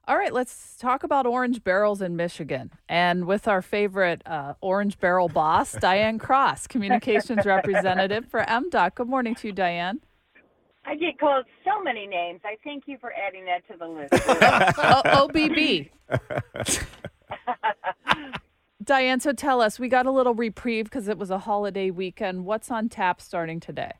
All right, let's talk about orange barrels in Michigan. And with our favorite orange barrel boss, Diane Cross, communications representative for MDOT. Good morning to you, Diane. I get called so many names. I thank you for adding that to the list, Julie. OBB. Diane, so tell us, we got a little reprieve because it was a holiday weekend. What's on tap starting today?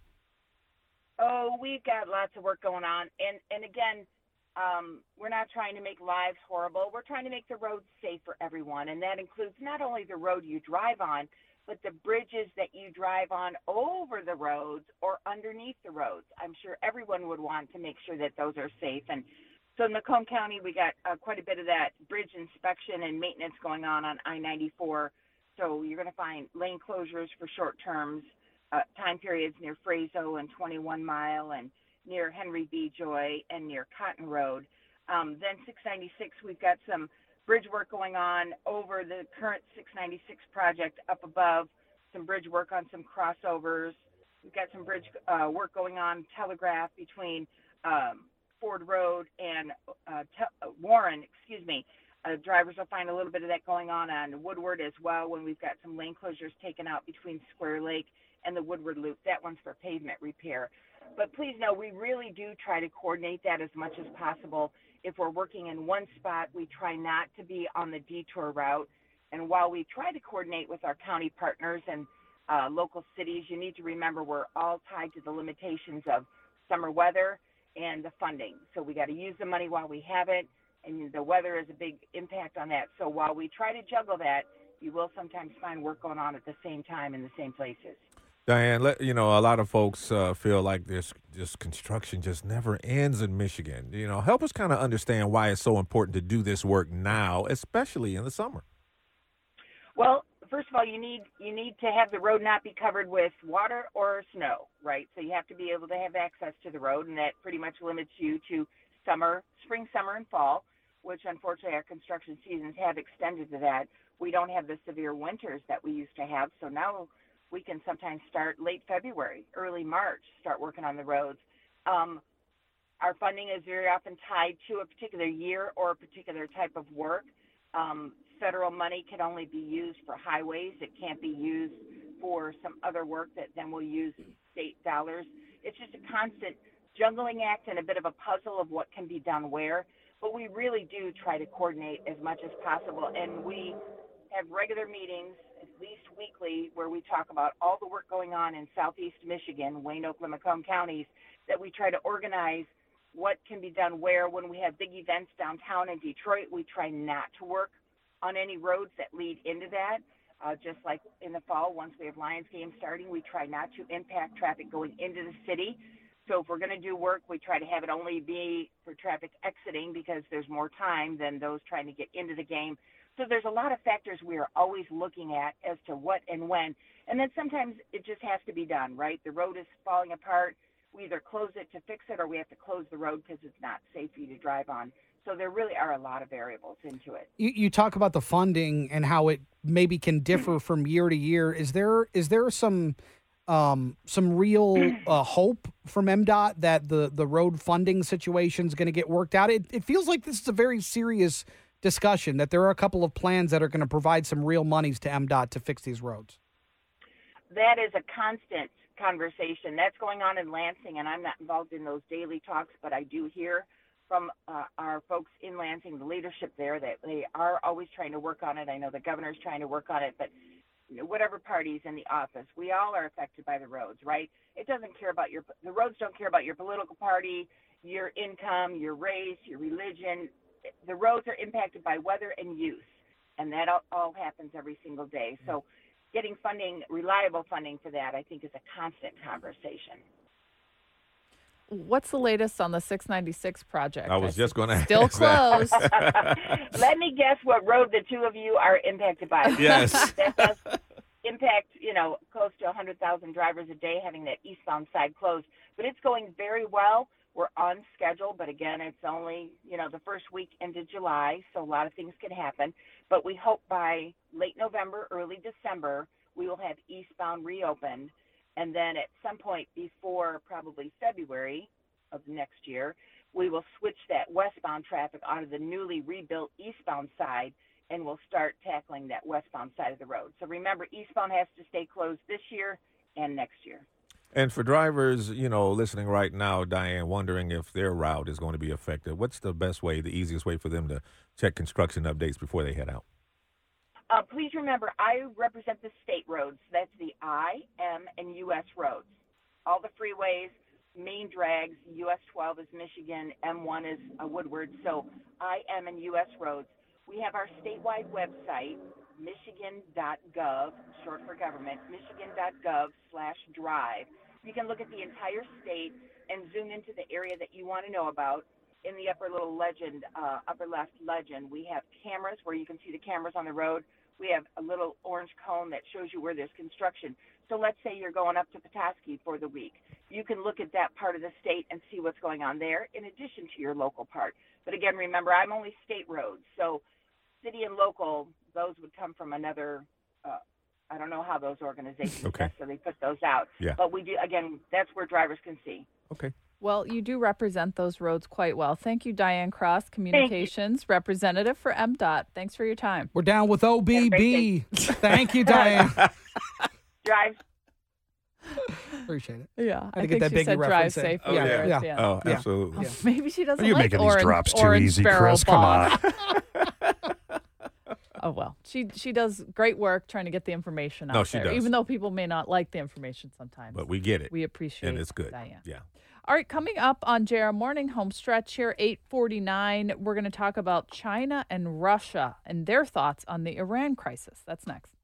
Oh, we've got lots of work going on, and again, we're not trying to make lives horrible. We're trying to make the roads safe for everyone, and that includes not only the road you drive on, but the bridges that you drive on over the roads or underneath the roads. I'm sure everyone would want to make sure that those are safe. And so in Macomb County, we got quite a bit of that bridge inspection and maintenance going on I-94. So you're going to find lane closures for short terms, time periods near Frazo and 21 Mile and near Henry B. Joy and near Cotton Road. Then 696, we've got some bridge work going on over the current 696 project up above, some bridge work on some crossovers. We've got some bridge work going on Telegraph between Ford Road and Warren, excuse me. Drivers will find a little bit of that going on Woodward as well when we've got some lane closures taken out between Square Lake and the Woodward Loop. That one's for pavement repair. But please know, we really do try to coordinate that as much as possible. If we're working in one spot, we try not to be on the detour route. And while we try to coordinate with our county partners and local cities, you need to remember we're all tied to the limitations of summer weather and the funding. So we got to use the money while we have it, and the weather is a big impact on that. So while we try to juggle that, you will sometimes find work going on at the same time in the same places. Diane, a lot of folks feel like this construction just never ends in Michigan. Help us kind of understand why it's so important to do this work now, especially in the summer. Well, first of all, you need to have the road not be covered with water or snow, right? So you have to be able to have access to the road, and that pretty much limits you to spring, summer, and fall, which unfortunately our construction seasons have extended to that. We don't have the severe winters that we used to have, so now we can sometimes start late February, early March, start working on the roads. Our funding is very often tied to a particular year or a particular type of work. Federal money can only be used for highways. It can't be used for some other work that then will use state dollars. It's just a constant juggling act and a bit of a puzzle of what can be done where. But we really do try to coordinate as much as possible. And we have regular meetings, at least weekly, where we talk about all the work going on in southeast Michigan, Wayne, Oakland, Macomb counties, that we try to organize what can be done where. When we have big events downtown in Detroit, we try not to work on any roads that lead into that. Just like in the fall, once we have Lions games starting, we try not to impact traffic going into the city. So if we're going to do work, we try to have it only be for traffic exiting because there's more time than those trying to get into the game. So there's a lot of factors we are always looking at as to what and when. And then sometimes it just has to be done, right? The road is falling apart. We either close it to fix it or we have to close the road because it's not safe for you to drive on. So there really are a lot of variables into it. You talk about the funding and how it maybe can differ from year to year. Is there some real hope from MDOT that the road funding situation is going to get worked out? It feels like this is a very serious discussion, that there are a couple of plans that are going to provide some real monies to MDOT to fix these roads. That is a constant conversation. That's going on in Lansing, and I'm not involved in those daily talks, but I do hear from our folks in Lansing, the leadership there, that they are always trying to work on it. I know the governor's trying to work on it, but whatever party's in the office, we all are affected by the roads, right? It doesn't care about the roads don't care about your political party, your income, your race, your religion. The roads are impacted by weather and use, and that all happens every single day. So getting funding, reliable funding for that, I think is a constant conversation. What's the latest on the 696 project? I was just going to still closed. Let me guess what road the two of you are impacted by. Yes. That does impact, close to 100,000 drivers a day having that eastbound side closed. But it's going very well. We're on schedule, but again, it's only, the first week into July, so a lot of things can happen. But we hope by late November, early December, we will have eastbound reopened. And then at some point before probably February of next year, we will switch that westbound traffic onto the newly rebuilt eastbound side, and we'll start tackling that westbound side of the road. So remember, eastbound has to stay closed this year and next year. And for drivers, listening right now, Diane, wondering if their route is going to be affected, what's the best way, the easiest way for them to check construction updates before they head out? Please remember, I represent the state roads. That's the I, M, and U.S. roads. All the freeways, main drags, U.S. 12 is Michigan, M1 is Woodward. So I, M, and U.S. roads. We have our statewide website, michigan.gov, short for government, michigan.gov/drive. You can look at the entire state and zoom into the area that you want to know about. In the upper left legend, we have cameras where you can see the cameras on the road. We have a little orange cone that shows you where there's construction. So let's say you're going up to Petoskey for the week. You can look at that part of the state and see what's going on there in addition to your local part. But again, remember, I'm only state roads. So city and local, those would come from another, I don't know how those organizations necessarily put those out. Yeah. But we do, again, that's where drivers can see. Okay. Well, you do represent those roads quite well. Thank you, Diane Cross, Communications Representative for MDOT. Thanks for your time. We're down with OBB. Thank you, Diane. Drive. Appreciate it. Yeah, Had to I get think that she Biggie said drive reference in. safely. Oh, yeah. there at Yeah. the end. Oh, Yeah. absolutely. Yeah. Maybe she doesn't You're like making these orange, drops too orange easy, barrel Chris. Come boss. on. Oh, well, she does great work trying to get the information out No, she there, does. even though people may not like the information sometimes. But we get it. We appreciate and it's good. Diane. Yeah. All right, coming up on JR Morning Home Stretch here, 8:49, we're going to talk about China and Russia and their thoughts on the Iran crisis. That's next.